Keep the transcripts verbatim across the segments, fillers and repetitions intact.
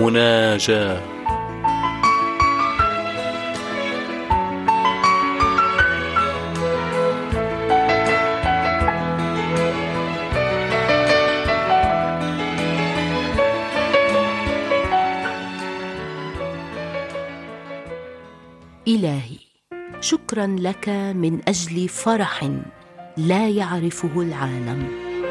مناجاة. إلهي، شكرا لك من أجل فرح لا يعرفه العالم.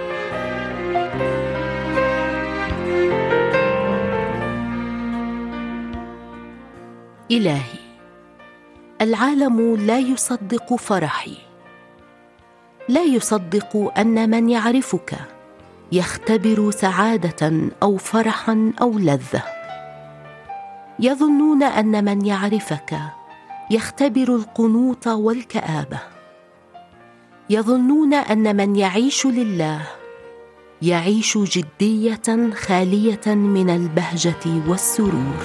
إلهي، العالم لا يصدق فرحي، لا يصدق أن من يعرفك يختبر سعادة أو فرحا أو لذة. يظنون أن من يعرفك يختبر القنوط والكآبة. يظنون أن من يعيش لله يعيش جدية خالية من البهجة والسرور.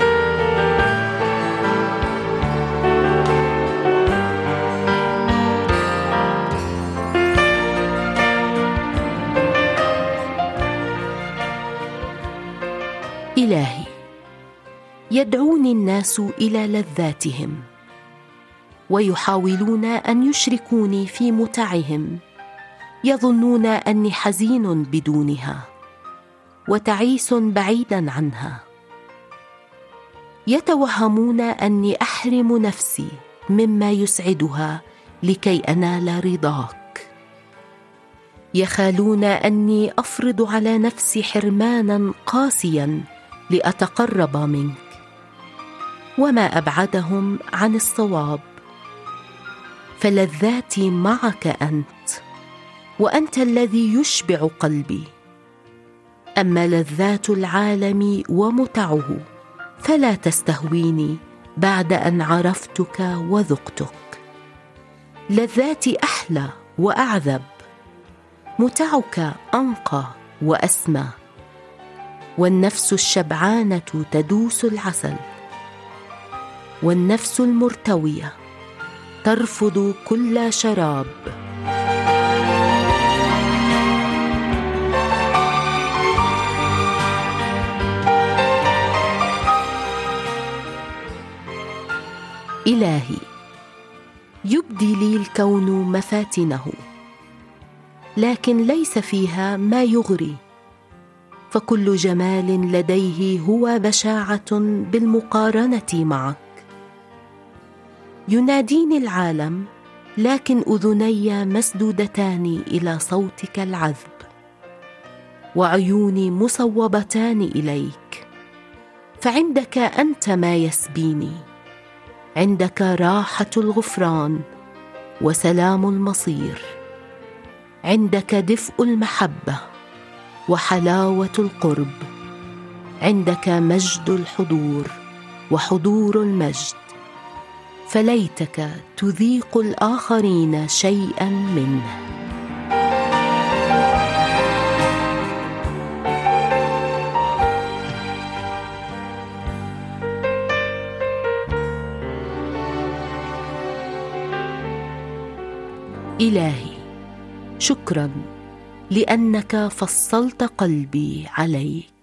إلهي، يدعوني الناس إلى لذاتهم ويحاولون أن يشركوني في متعهم. يظنون أني حزين بدونها وتعيس بعيدا عنها. يتوهمون أني أحرم نفسي مما يسعدها لكي أنال رضاك. يخالون أني أفرض على نفسي حرمانا قاسيا لأتقرب منك، وما أبعدهم عن الصواب. فلذاتي معك أنت، وأنت الذي يشبع قلبي. أما لذات العالم ومتعه فلا تستهويني بعد أن عرفتك وذقتك. لذاتي أحلى وأعذب، متعك أنقى وأسمى. والنفس الشبعانة تدوس العسل، والنفس المرتوية ترفض كل شراب. إلهي، يبدي لي الكون مفاتنه، لكن ليس فيها ما يغري. فكل جمال لديه هو بشاعة بالمقارنة معك. يناديني العالم، لكن أذني مسدودتان إلى صوتك العذب، وعيوني مصوبتان إليك. فعندك أنت ما يسبيني، عندك راحة الغفران وسلام المصير. عندك دفء المحبة وحلاوة القرب. عندك مجد الحضور وحضور المجد. فليتك تذيق الآخرين شيئا منه. إلهي، شكرا لأنك فصلت قلبي عليك.